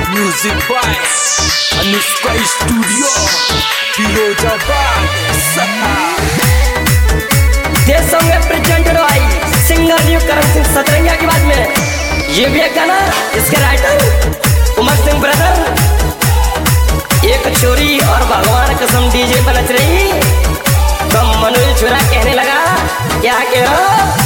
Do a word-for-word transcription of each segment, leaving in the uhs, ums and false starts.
Music by Anushka Studio Firozabad देश song में presented by singer new Karan Singh Satrangiya की बात में ये भी एक गाना इसके राइटर उमर सिंह ब्रदर। एक चोरी और भगवान कसम डीजे पर नच रही तो मनोज छुरा कहने लगा क्या कह रहा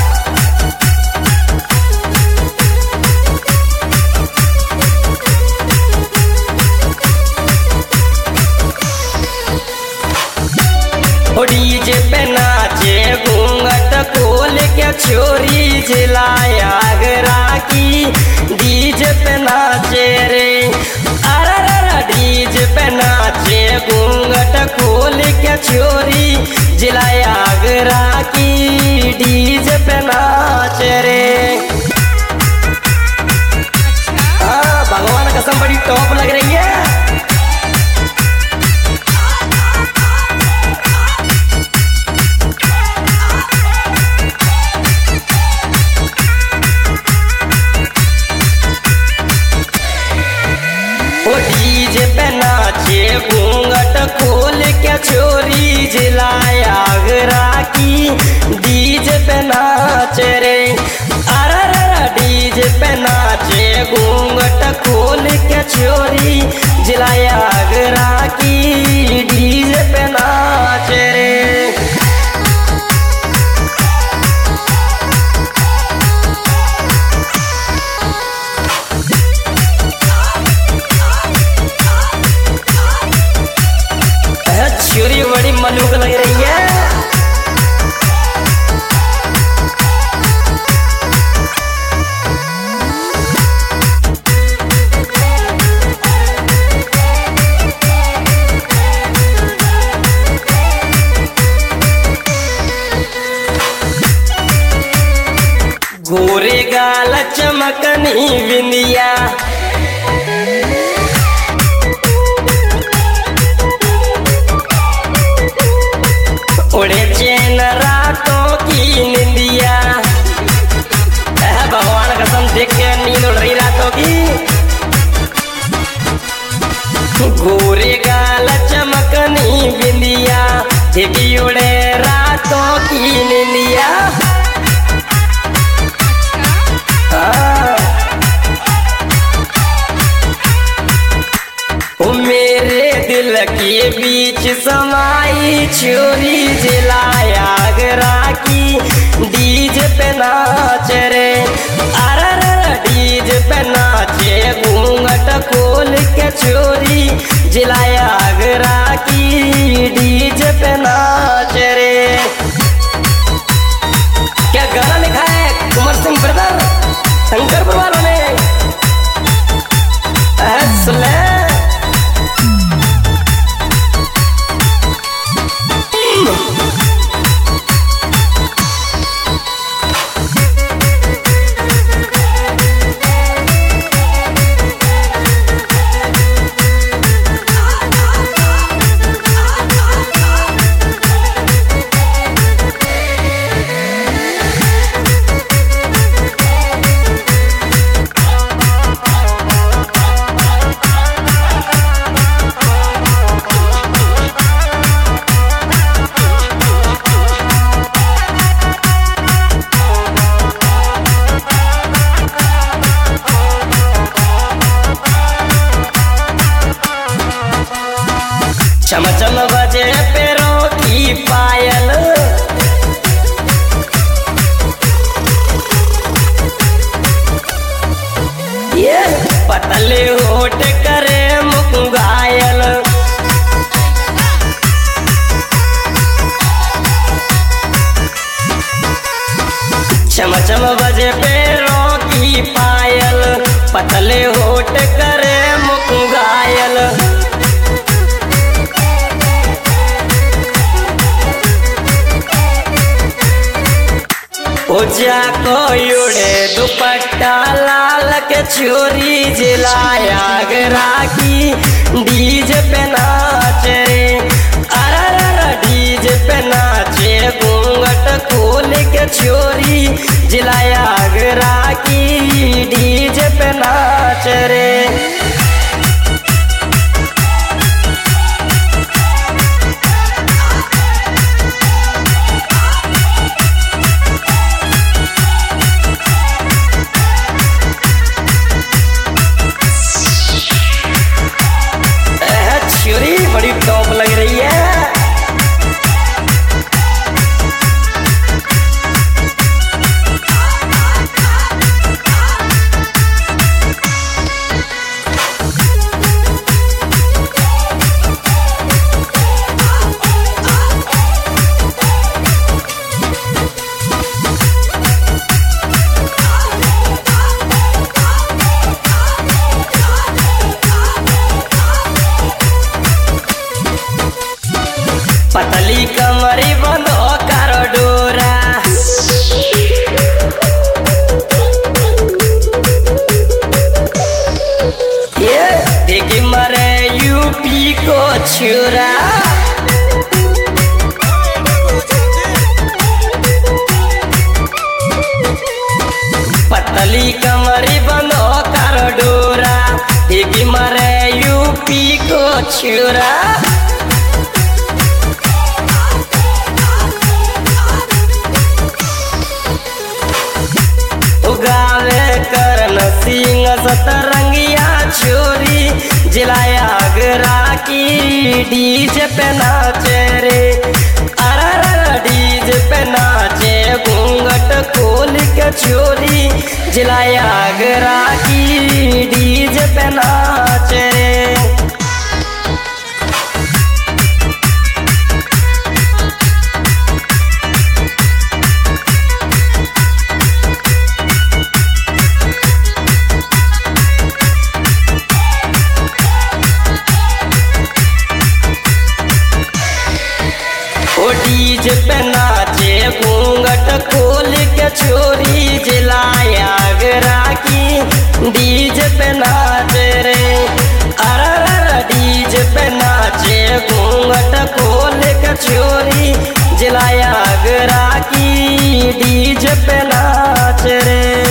डीजे पे नाचे घूंघट खोल के छोरी जिलाया आगरा की डीजे पे नाचे रे अरे डीजे पे नाचे घूंघट खोल के छोरी जिलाया आगरा की डीजे पे नाचे रे। हाँ भगवान कसम बड़ी टॉप लग रही है। डीजे पे नाचे घूंघट खोल के छोरी जिलाया आगरा की डीजे पे नाचे रे अरे डीजे पे नाचे घूंघट खोल के छोरी जिलाया आगरा की डीजे पे नाचे रे। छोरी बड़ी मलूक लग रही है। गोरे गाल चमकनी बिंदिया उड़े चैन रातों की निंदिया भगवान कसम देख के नींद उड़ रही रातों की। गोरे गाल चमकनी बिंदिया देवी उड़े रातों की निंदिया। मेरे दिल के बीच समाई छोरी जिलाया आगरा की डीजे पे नाच रे अरे डीजे पे नाचे घूंघट खोल के छोरी जिलाया आगरा की डीजे पे नाच रे। क्या गाना लिखा है उमर सिंह ब्रदर शंकरपुर वालों ने सुन ले। चम चम बजे पैरों की पायल ये पतले होठ करे मुख घायल चम चम बजे पैरों की पायल पतले होठ करे मुख घायल। जा को उड़े दुपट्टा लाल के छोरी जिलाया आगरा की डीजे पे नाच रे अरे डीजे पे नाचे घूंघट खोल के छोरी जिलाया आगरा की डीजे पे नाच रे। ये देखी मरे यूपी को छुरा पतली कमरी बनो कर डोरा देखी मरे यूपी को छुरा उगावे करन सिंह सतरंगिया छोरी जिलाया आगरा की डीजे पे नाचे रे अरे डीजे पे नाचे घूंघट खोल के छोरी जिलाया आगरा की डीजे पे नाचे रे डीजे पे नाचे घूंघट खोल के छोरी जिलाया आगरा की डीजे पे नाचे रे अरे डीजे पे नाचे घूंघट खोल के छोरी जिलाया आगरा की डीजे पे नाचे रे।